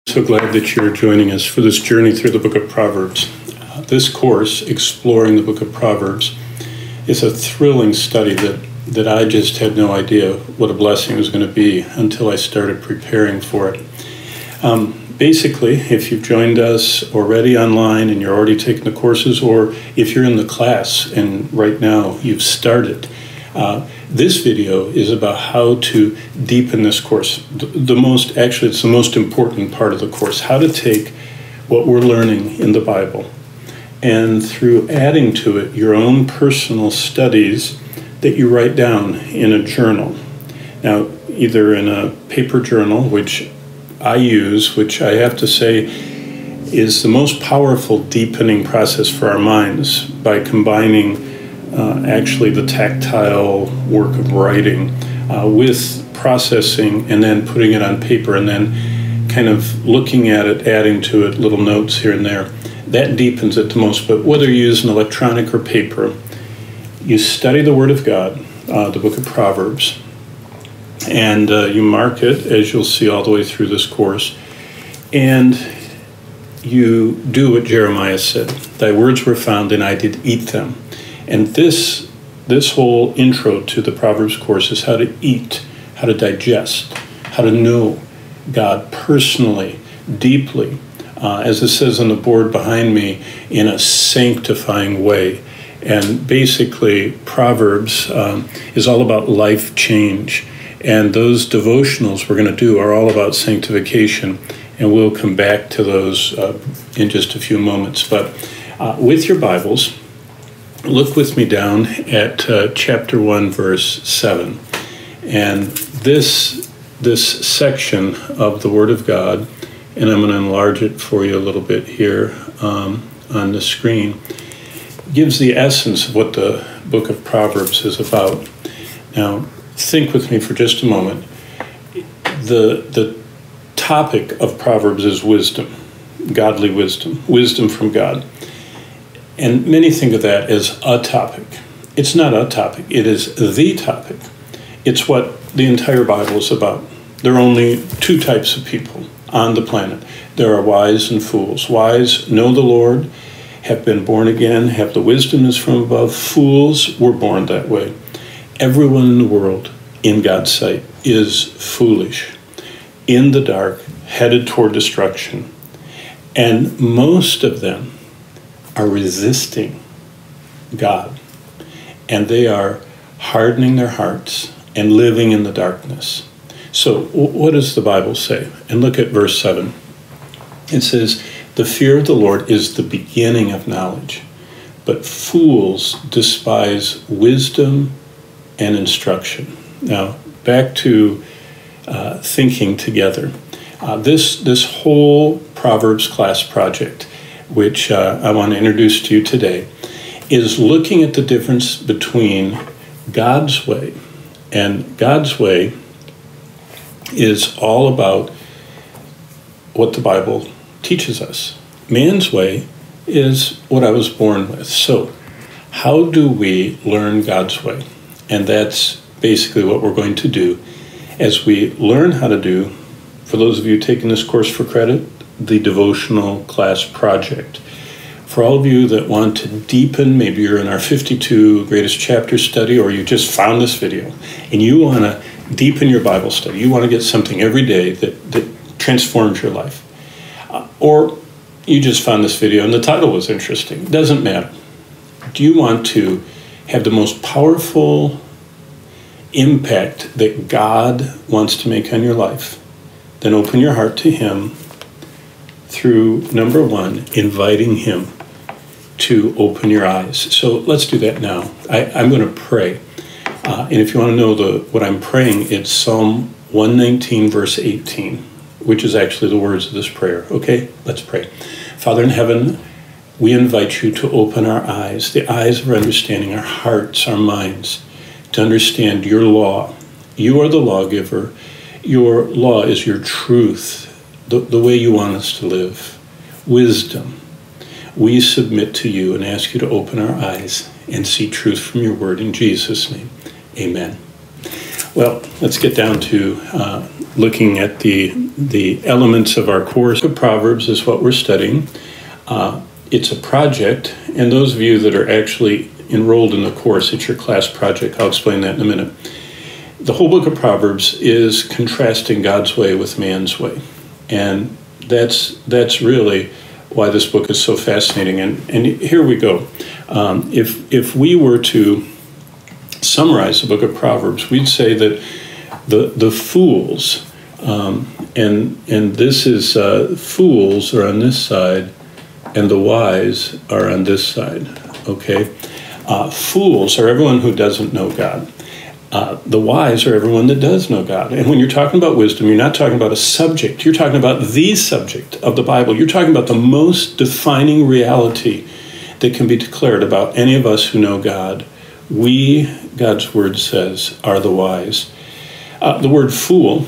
So glad that you're joining us for this journey through the book of Proverbs. This course, Exploring the Book of Proverbs, is a thrilling study that I just had no idea what a blessing it was going to be until I started preparing for it. Basically, if you've joined us already online and you're already taking the courses, or if you're in the class and right now you've started, this video is about how to deepen this course. It's the most important part of the course, how to take what we're learning in the Bible and through adding to it your own personal studies that you write down in a journal. Now, either in a paper journal, which I use, which I have to say is the most powerful deepening process for our minds by combining actually the tactile work of writing with processing and then putting it on paper and then kind of looking at it, adding to it little notes here and there. That deepens it the most. But whether you use an electronic or paper, you study the Word of God, the book of Proverbs, and you mark it, as you'll see all the way through this course, and you do what Jeremiah said. Thy words were found, and I did eat them. And this whole intro to the Proverbs course is how to eat, how to digest, how to know God personally, deeply, as it says on the board behind me, in a sanctifying way. And basically, Proverbs is all about life change. And those devotionals we're going to do are all about sanctification. And we'll come back to those in just a few moments. But with your Bibles, look with me down at chapter 1, verse 7. And this section of the Word of God, and I'm going to enlarge it for you a little bit here on the screen, gives the essence of what the book of Proverbs is about. Now, think with me for just a moment. The topic of Proverbs is wisdom, godly wisdom from God. And many think of that as a topic. It's not a topic, it is the topic. It's what the entire Bible is about. There are only two types of people on the planet. There are wise and fools. Wise know the Lord, have been born again, have the wisdom is from above. Fools were born that way. Everyone in the world, in God's sight, is foolish, in the dark, headed toward destruction. And most of them are resisting God, and they are hardening their hearts and living in the darkness. So what does the Bible say? And look at verse 7. It says, the fear of the Lord is the beginning of knowledge, but fools despise wisdom and instruction. Now, back to thinking together. This whole Proverbs class project, which I want to introduce to you today, is looking at the difference between God's way. And God's way is all about what the Bible teaches us. Man's way is what I was born with. So how do we learn God's way? And that's basically what we're going to do as we learn how to do, for those of you taking this course for credit, the devotional class project. For all of you that want to deepen, maybe you're in our 52 greatest chapters study, or you just found this video and you want to deepen your Bible study, you want to get something every day that transforms your life. Or you just found this video and the title was interesting. It doesn't matter. Do you want to have the most powerful impact that God wants to make on your life? Then open your heart to Him through, number one, inviting Him to open your eyes. So let's do that now. I'm going to pray. And if you want to know what I'm praying, it's Psalm 119, verse 18, which is actually the words of this prayer. Okay, let's pray. Father in heaven, we invite you to open our eyes, the eyes of our understanding, our hearts, our minds, to understand your law. You are the lawgiver. Your law is your truth, the way you want us to live. Wisdom. We submit to you and ask you to open our eyes and see truth from your word in Jesus' name. Amen. Well, let's get down to looking at the elements of our course. The Proverbs is what we're studying. It's a project, and those of you that are actually enrolled in the course, it's your class project. I'll explain that in a minute. The whole book of Proverbs is contrasting God's way with man's way, and that's really why this book is so fascinating. And here we go. If we were to summarize the book of Proverbs, we'd say that the fools, and this is fools are on this side, and the wise are on this side. Okay, fools are everyone who doesn't know God. The wise are everyone that does know God. And when you're talking about wisdom, you're not talking about a subject. You're talking about the subject of the Bible. You're talking about the most defining reality that can be declared about any of us who know God. We, God's word says, are the wise. The word fool,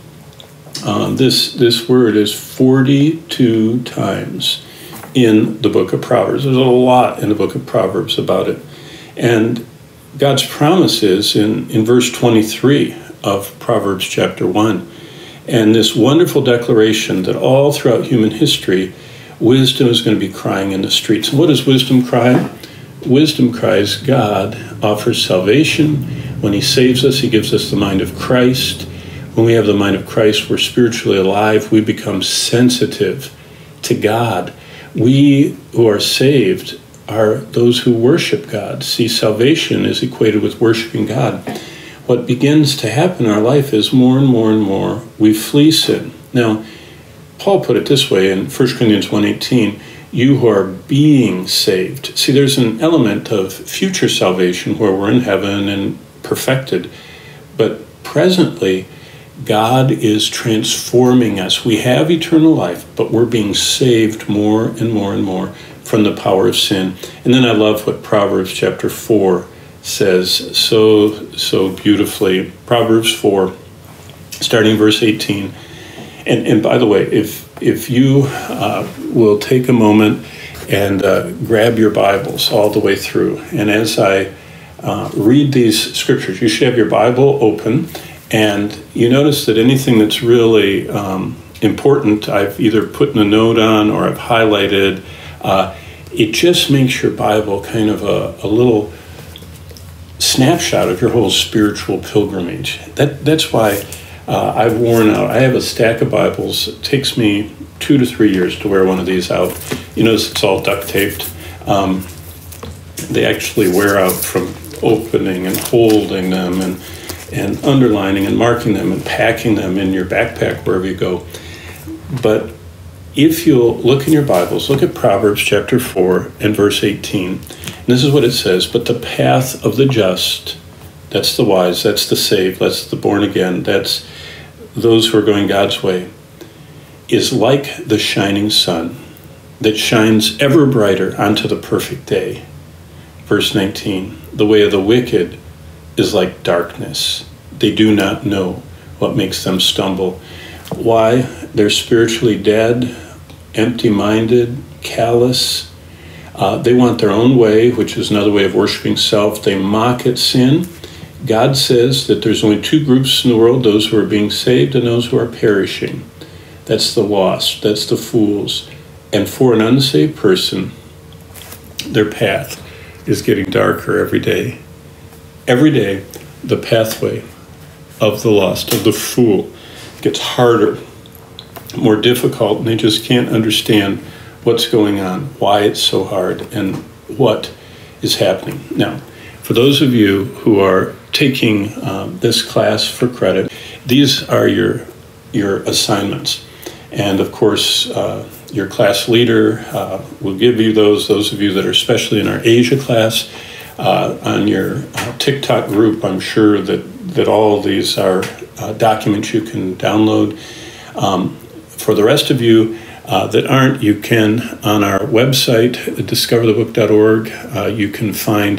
this word is 42 times in the book of Proverbs. There's a lot in the book of Proverbs about it. And God's promise is in verse 23 of Proverbs chapter 1. And this wonderful declaration that all throughout human history, wisdom is going to be crying in the streets. And what does wisdom cry? Wisdom cries, God offers salvation. When he saves us, he gives us the mind of Christ. When we have the mind of Christ, we're spiritually alive. We become sensitive to God. We who are saved are those who worship God. See, salvation is equated with worshiping God. What begins to happen in our life is more and more and more we flee sin. Now, Paul put it this way in 1 Corinthians 1:18, you who are being saved. See, there's an element of future salvation where we're in heaven and perfected, but presently, God is transforming us. We have eternal life, but we're being saved more and more and more from the power of sin. And then I love what Proverbs chapter 4 says so beautifully. Proverbs 4, starting verse 18. And by the way, if you will take a moment and grab your Bibles all the way through, and as I read these scriptures, you should have your Bible open, and you notice that anything that's really important, I've either put in a note on or I've highlighted. It just makes your Bible kind of a little snapshot of your whole spiritual pilgrimage. That's why I've worn out. I have a stack of Bibles. It takes me 2 to 3 years to wear one of these out. You notice it's all duct taped. They actually wear out from opening and holding them and underlining and marking them and packing them in your backpack wherever you go. But if you'll look in your Bibles, look at Proverbs chapter 4 and verse 18. And this is what it says, but the path of the just, that's the wise, that's the saved, that's the born again, that's those who are going God's way, is like the shining sun that shines ever brighter unto the perfect day. Verse 19, the way of the wicked is like darkness. They do not know what makes them stumble. Why? They're spiritually dead, empty-minded, callous. They want their own way, which is another way of worshiping self. They mock at sin. God says that there's only two groups in the world, those who are being saved and those who are perishing. That's the lost, that's the fools. And for an unsaved person, their path is getting darker every day. Every day, the pathway of the lost, of the fool, gets harder, more difficult, and they just can't understand what's going on, why it's so hard, and what is happening. Now, for those of you who are taking this class for credit, these are your assignments. And of course, your class leader will give you those of you that are especially in our Asia class. On your TikTok group, I'm sure that all these are documents you can download. For the rest of you that aren't, you can, on our website, discoverthebook.org, you can find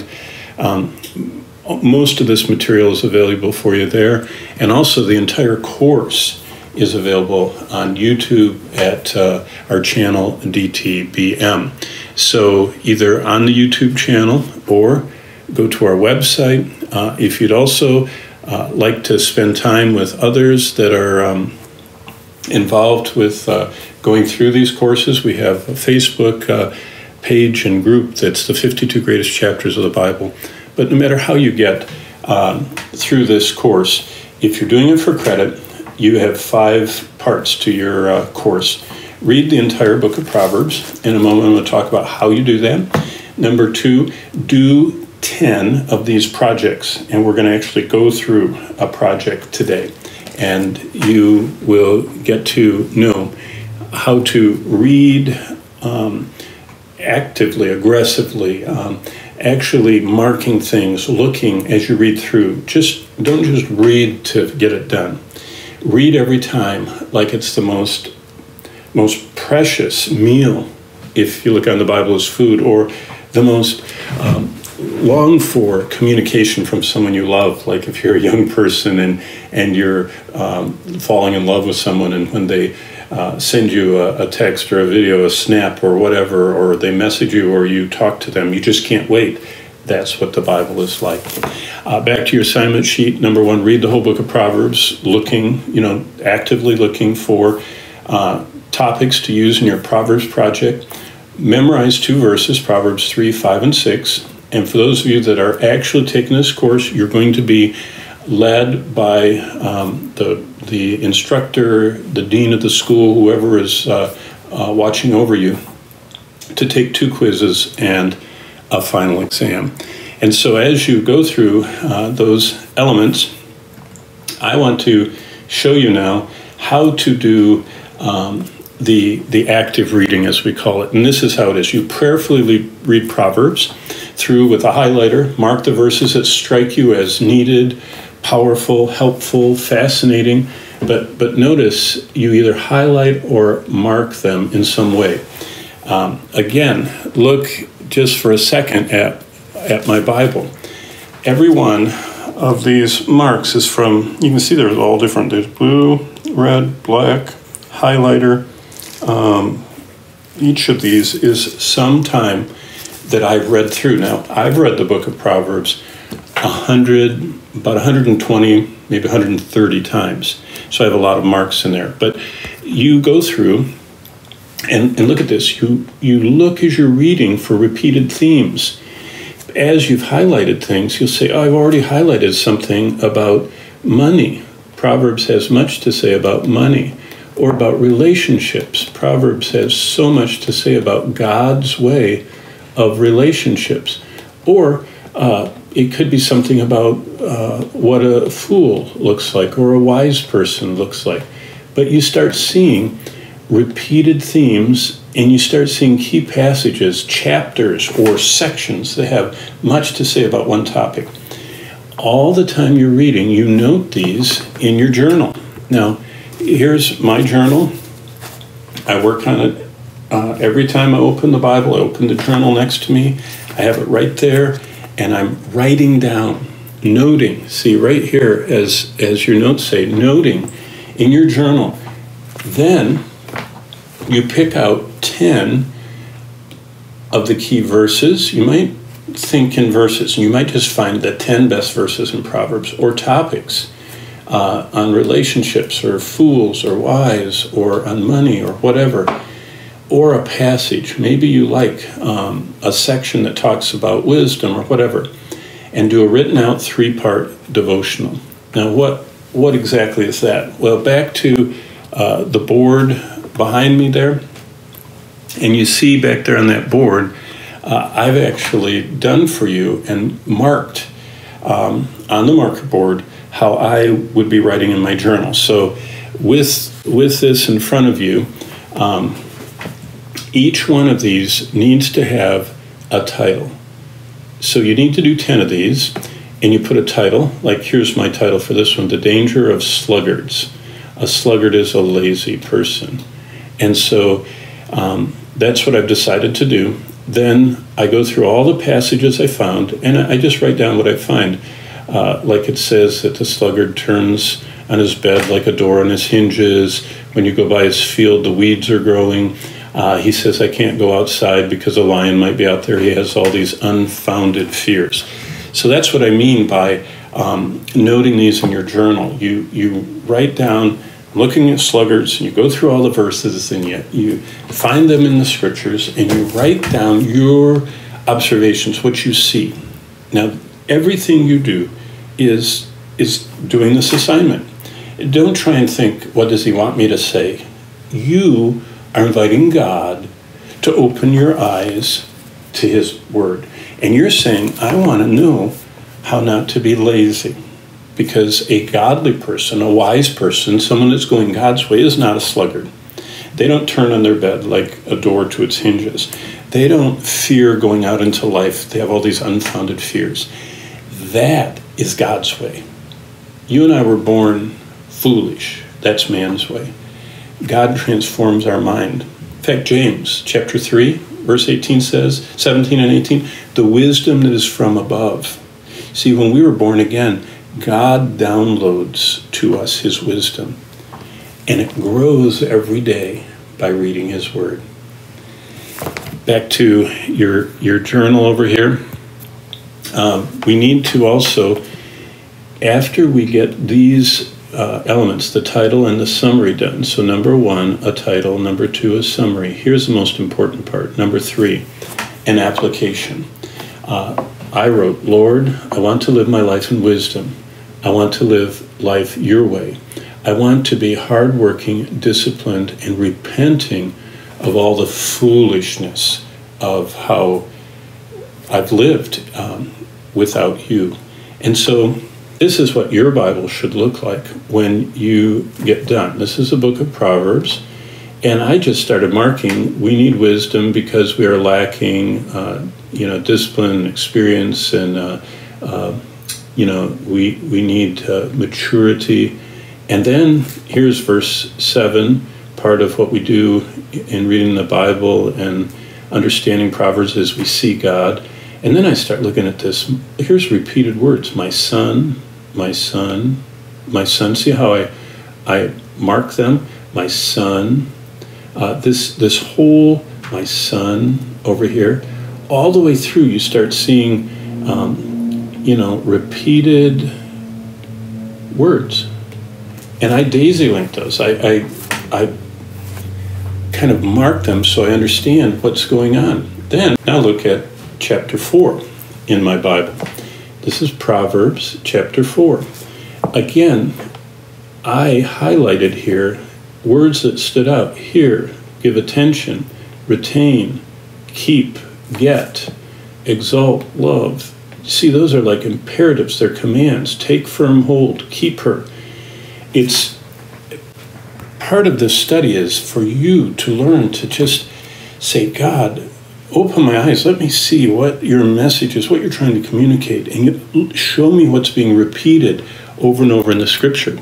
most of this material is available for you there. And also the entire course is available on YouTube at our channel DTBM. So either on the YouTube channel or go to our website. If you'd also like to spend time with others that are involved with going through these courses, we have a Facebook page and group that's the 52 Greatest Chapters of the Bible. But no matter how you get through this course, if you're doing it for credit, you have 5 parts to your course. Read the entire book of Proverbs. In a moment, I'm going to talk about how you do that. Number 2, do 10 of these projects, and we're going to actually go through a project today. And you will get to know how to read actively, aggressively, actually marking things, looking as you read through. Don't just read to get it done. Read every time like it's the most precious meal, if you look on the Bible as food, or the most longed for communication from someone you love, like if you're a young person and you're falling in love with someone, and when they send you a text or a video, a snap or whatever, or they message you or you talk to them, you just can't wait. That's what the Bible is like. Back to your assignment sheet. Number 1, read the whole book of Proverbs, actively looking for topics to use in your Proverbs project. Memorize 2 verses, Proverbs 3, 5, and 6. And for those of you that are actually taking this course, you're going to be led by the instructor, the dean of the school, whoever is watching over you, to take 2 quizzes and a final exam. And so as you go through those elements, I want to show you now how to do the active reading, as we call it. And this is how it is. You prayerfully read Proverbs through with a highlighter, mark the verses that strike you as needed, powerful, helpful, fascinating, but notice you either highlight or mark them in some way. Again, look just for a second at my Bible. Every one of these marks is from, you can see they're all different. There's blue, red, black, highlighter. Each of these is some time that I've read through. Now, I've read the book of Proverbs about 120, maybe 130 times. So I have a lot of marks in there. But you go through and look at this. You look as you're reading for repeated themes. As you've highlighted things, you'll say, I've already highlighted something about money. Proverbs has much to say about money. Or about relationships. Proverbs has so much to say about God's way of relationships. Or it could be something about what a fool looks like or a wise person looks like. But you start seeing repeated themes, and you start seeing key passages, chapters, or sections that have much to say about one topic. All the time you're reading, you note these in your journal. Now, here's my journal. I work on it every time I open the Bible. I open the journal next to me. I have it right there, and I'm writing down, noting. See, right here, as your notes say, noting in your journal. Then you pick out 10 of the key verses. You might think in verses. You might just find the 10 best verses in Proverbs, or topics on relationships or fools or wise or on money or whatever, or a passage. Maybe you like a section that talks about wisdom or whatever, and do a written out 3-part devotional. Now what exactly is that? Well, back to the board behind me there, and you see back there on that board, I've actually done for you and marked on the marker board how I would be writing in my journal. So with this in front of you, each one of these needs to have a title. So you need to do 10 of these, and you put a title, like here's my title for this one, The Danger of Sluggards. A sluggard is a lazy person. And so that's what I've decided to do. Then I go through all the passages I found, and I just write down what I find. Like it says that the sluggard turns on his bed like a door on his hinges. When you go by his field, the weeds are growing. He says, I can't go outside because a lion might be out there. He has all these unfounded fears. So that's what I mean by noting these in your journal. You write down, looking at sluggards, and you go through all the verses, and you find them in the scriptures, and you write down your observations, what you see. Now, everything you do is doing this assignment. Don't try and think, what does he want me to say? You are inviting God to open your eyes to his word. And you're saying, I want to know how not to be lazy. Because a godly person, a wise person, someone that's going God's way is not a sluggard. They don't turn on their bed like a door to its hinges. They don't fear going out into life. They have all these unfounded fears. That is God's way. You and I were born foolish. That's man's way. God transforms our mind. In fact, James chapter 3, verse 18 says, 17 and 18, the wisdom that is from above. See, when we were born again, God downloads to us his wisdom, and it grows every day by reading his word. Back to your journal over here. We need to also, after we get these elements, the title and the summary done. So number 1, a title. Number 2, a summary. Here's the most important part. Number 3, an application. I wrote, Lord, I want to live my life in wisdom. I want to live life your way. I want to be hardworking, disciplined, and repenting of all the foolishness of how I've lived without you. And so this is what your Bible should look like when you get done. This is a book of Proverbs, and I just started marking, we need wisdom because we are lacking, discipline, experience, and we need maturity. And then here's verse 7. Part of what we do in reading the Bible and understanding Proverbs is we see God. And then I start looking at this. Here's repeated words. My son, my son, my son. See how I mark them? My son. This whole my son over here, all the way through, you start seeing, repeated words. And I daisy link those. I kind of mark them so I understand what's going on. Then, now look at chapter 4 in my Bible. This is Proverbs chapter 4. Again, I highlighted here words that stood out. Hear, give attention, retain, keep, get, exalt, love. See, those are like imperatives. They're commands. Take firm hold, keep her. It's part of this study is for you to learn to just say, God, open my eyes. Let me see what your message is, what you're trying to communicate, and show me what's being repeated over and over in the scripture.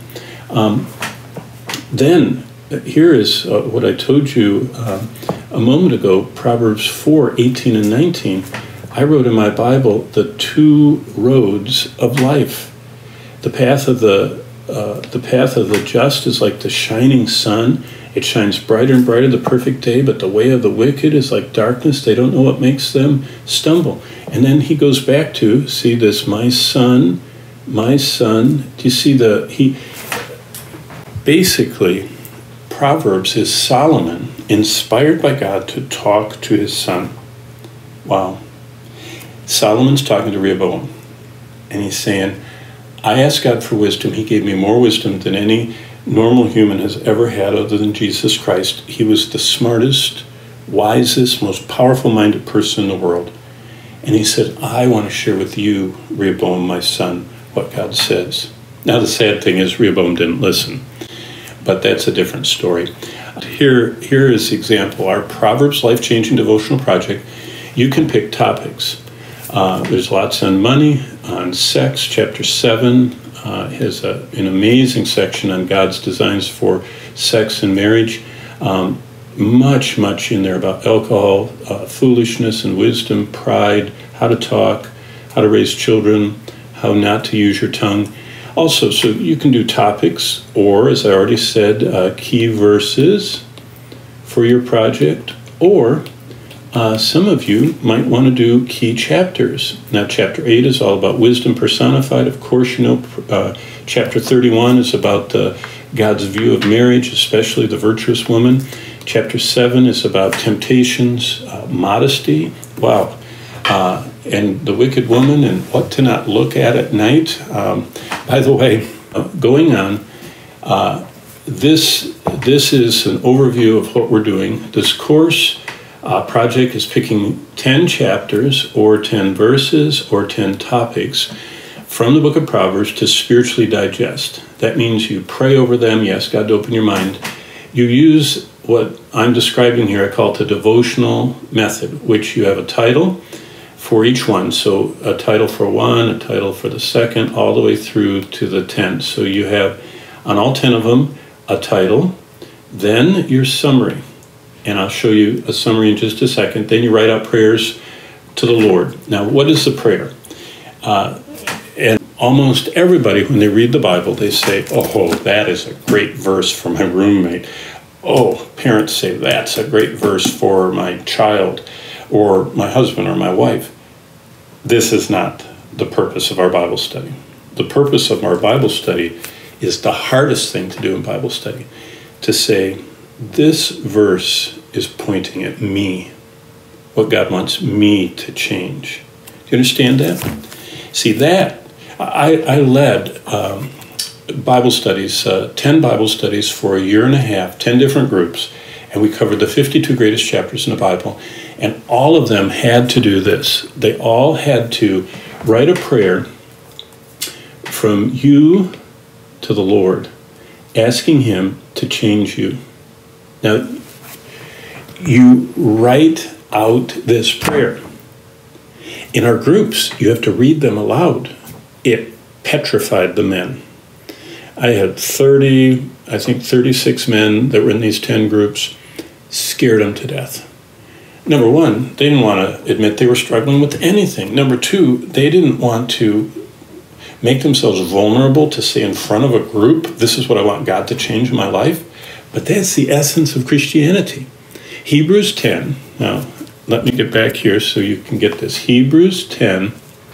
Then, here is what I told you a moment ago, Proverbs 4, 18 and 19. I wrote in my Bible the 2 roads of life. The path of the just is like the shining sun. It shines brighter and brighter the perfect day, but the way of the wicked is like darkness. They don't know what makes them stumble. And then he goes back to, see this, my son. Do you see basically, Proverbs is Solomon inspired by God to talk to his son. Wow. Solomon's talking to Rehoboam, and he's saying, I asked God for wisdom. He gave me more wisdom than any normal human has ever had other than Jesus Christ. He was the smartest, wisest, most powerful-minded person in the world. And he said, I want to share with you, Rehoboam, my son, what God says. Now, the sad thing is Rehoboam didn't listen, but that's a different story. Here is the example. Our Proverbs Life-Changing Devotional Project, you can pick topics. There's lots on money, on sex. Chapter 7 has an amazing section on God's designs for sex and marriage. Much in there about alcohol, foolishness and wisdom, pride, how to talk, how to raise children, how not to use your tongue. Also, so you can do topics, or, as I already said, key verses for your project, or Some of you might want to do key chapters. Now, chapter 8 is all about wisdom personified. Of course, you know, chapter 31 is about God's view of marriage, especially the virtuous woman. Chapter 7 is about temptations, modesty, wow, and the wicked woman and what to not look at night. By the way, going on, this is an overview of what we're doing. This course project is picking 10 chapters or 10 verses or 10 topics from the book of Proverbs to spiritually digest. That means you pray over them, you ask God to open your mind. You use what I'm describing here, I call it the devotional method, which you have a title for each one. So a title for one, a title for the second, all the way through to the 10th. So you have on all 10 of them a title, then your summary. And I'll show you a summary in just a second. Then you write out prayers to the Lord. Now, what is the prayer? And almost everybody, when they read the Bible, they say, oh, that is a great verse for my roommate. Oh, parents say, that's a great verse for my child or my husband or my wife. This is not the purpose of our Bible study. The purpose of our Bible study is the hardest thing to do in Bible study, to say, this verse is pointing at me, what God wants me to change. Do you understand that? See that, I led Bible studies, 10 Bible studies for a year and a half, 10 different groups, and we covered the 52 greatest chapters in the Bible, and all of them had to do this. They all had to write a prayer from you to the Lord, asking Him to change you. Now, you write out this prayer. In our groups, you have to read them aloud. It petrified the men. I had 36 men that were in these 10 groups, scared them to death. Number one, they didn't want to admit they were struggling with anything. Number two, they didn't want to make themselves vulnerable to say in front of a group, this is what I want God to change in my life. But that's the essence of Christianity. Hebrews 10, now let me get back here so you can get this. Hebrews 10,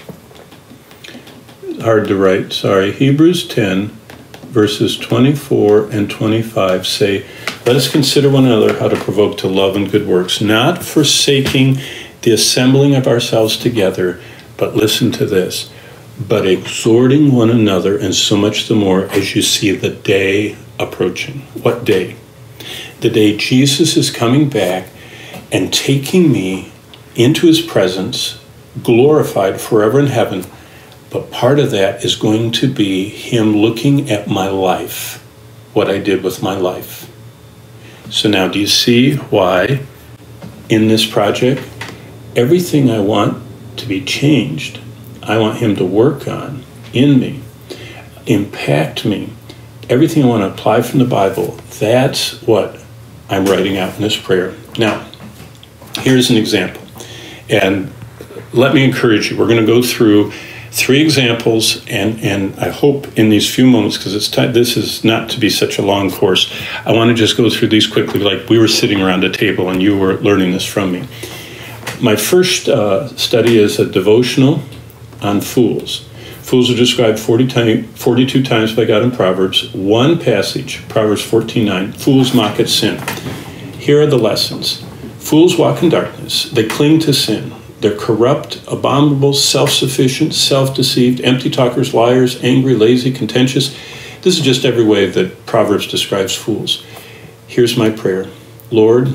hard to write, sorry. Hebrews 10, verses 24 and 25 say, let us consider one another how to provoke to love and good works, not forsaking the assembling of ourselves together, but listen to this, but exhorting one another, and so much the more as you see the day approaching. What day? The day Jesus is coming back and taking me into His presence, glorified forever in heaven. But part of that is going to be Him looking at my life, what I did with my life. So now, do you see why in this project, everything I want to be changed, I want Him to work on in me, impact me, everything I want to apply from the Bible, that's what I'm writing out in this prayer. Now, here's an example. And let me encourage you. We're going to go through 3 examples, and I hope in these few moments, because this is not to be such a long course, I want to just go through these quickly like we were sitting around a table and you were learning this from me. My first study is a devotional on fools. Fools are described 42 times by God in Proverbs. One passage, Proverbs 14:9, fools mock at sin. Here are the lessons. Fools walk in darkness. They cling to sin. They're corrupt, abominable, self-sufficient, self-deceived, empty talkers, liars, angry, lazy, contentious. This is just every way that Proverbs describes fools. Here's my prayer. Lord,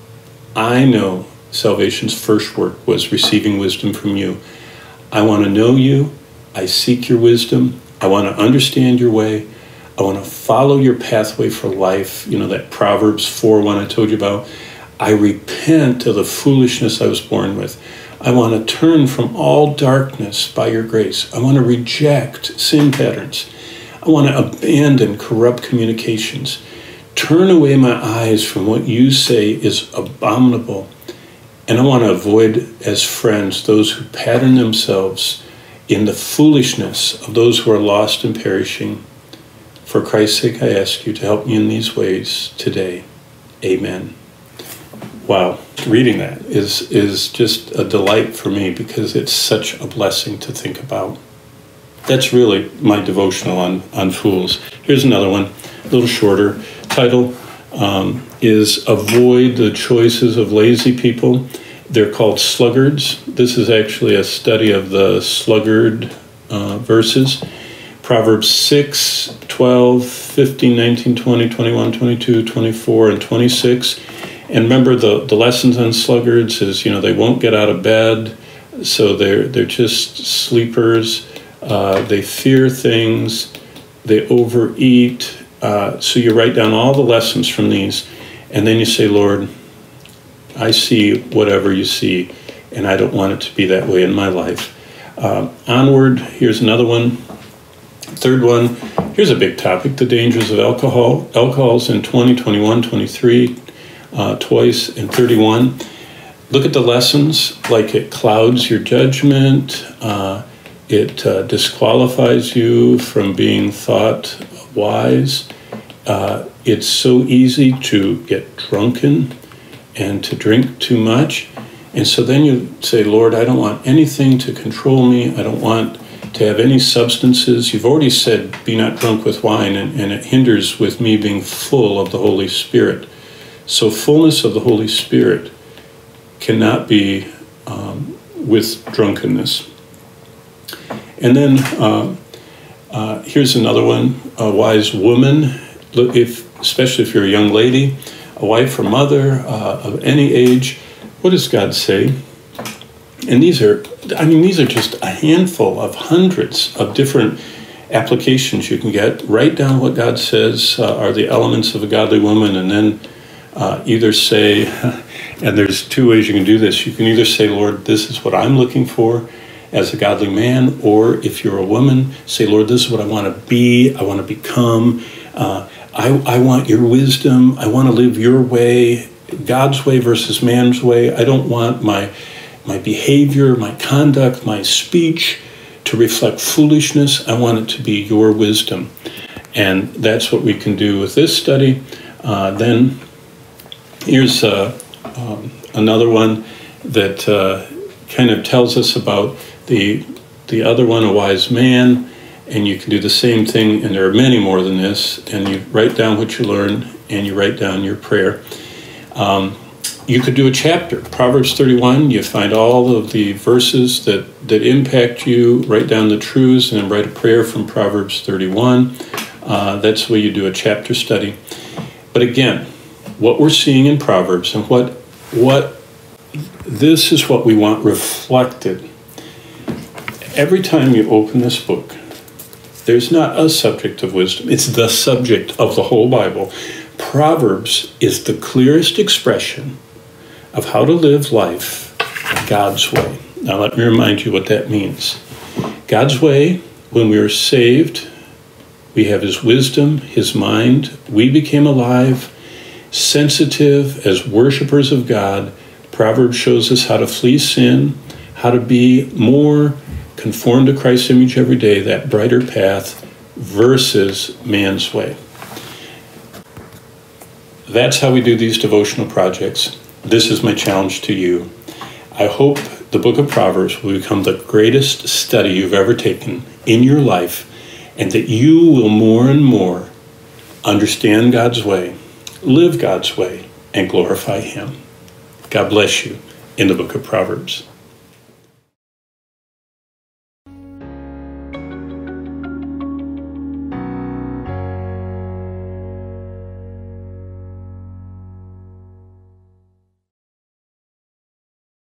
I know salvation's first work was receiving wisdom from you. I want to know you. I seek your wisdom. I want to understand your way. I want to follow your pathway for life. You know, that Proverbs 4:1 I told you about. I repent of the foolishness I was born with. I want to turn from all darkness by your grace. I want to reject sin patterns. I want to abandon corrupt communications. Turn away my eyes from what you say is abominable. And I want to avoid as friends those who pattern themselves in the foolishness of those who are lost and perishing. For Christ's sake, I ask you to help me in these ways today. Amen. Wow, reading that is just a delight for me because it's such a blessing to think about. That's really my devotional on fools. Here's another one, a little shorter. Title is Avoid the Choices of Lazy People. They're called sluggards. This is actually a study of the sluggard verses. Proverbs 6, 12, 15, 19, 20, 21, 22, 24, and 26. And remember, the lessons on sluggards is, they won't get out of bed, so they're just sleepers. They fear things. They overeat. So you write down all the lessons from these, and then you say, Lord, I see whatever you see, and I don't want it to be that way in my life. Onward, here's another one. Third one, here's a big topic, the dangers of alcohol. Alcohol's in 20, 21, 23, twice, and 31. Look at the lessons, like it clouds your judgment. It disqualifies you from being thought wise. It's so easy to get drunken and to drink too much. And so then you say, Lord, I don't want anything to control me. I don't want to have any substances. You've already said, be not drunk with wine, and it hinders with me being full of the Holy Spirit. So fullness of the Holy Spirit cannot be with drunkenness. And then here's another one, a wise woman, especially if you're a young lady, a wife or mother of any age. What does God say? And these are just a handful of hundreds of different applications you can get. Write down what God says are the elements of a godly woman, and then either say, and there's two ways you can do this. You can either say, Lord, this is what I'm looking for as a godly man, or if you're a woman, say, Lord, this is what I want to be, I want to become. I want your wisdom. I want to live your way, God's way versus man's way. I don't want my behavior, my conduct, my speech to reflect foolishness. I want it to be your wisdom. And that's what we can do with this study. Then here's another one that kind of tells us about the other one, a wise man. And you can do the same thing, and there are many more than this, and you write down what you learn, and you write down your prayer. You could do a chapter. Proverbs 31, you find all of the verses that impact you, write down the truths, and then write a prayer from Proverbs 31. That's the way you do a chapter study. But again, what we're seeing in Proverbs, and what this is what we want reflected. Every time you open this book, there's not a subject of wisdom. It's the subject of the whole Bible. Proverbs is the clearest expression of how to live life God's way. Now let me remind you what that means. God's way, when we are saved, we have his wisdom, his mind. We became alive, sensitive as worshipers of God. Proverbs shows us how to flee sin, how to be more conformed to Christ's image every day, that brighter path versus man's way. That's how we do these devotional projects. This is my challenge to you. I hope the book of Proverbs will become the greatest study you've ever taken in your life, and that you will more and more understand God's way, live God's way, and glorify him. God bless you in the book of Proverbs.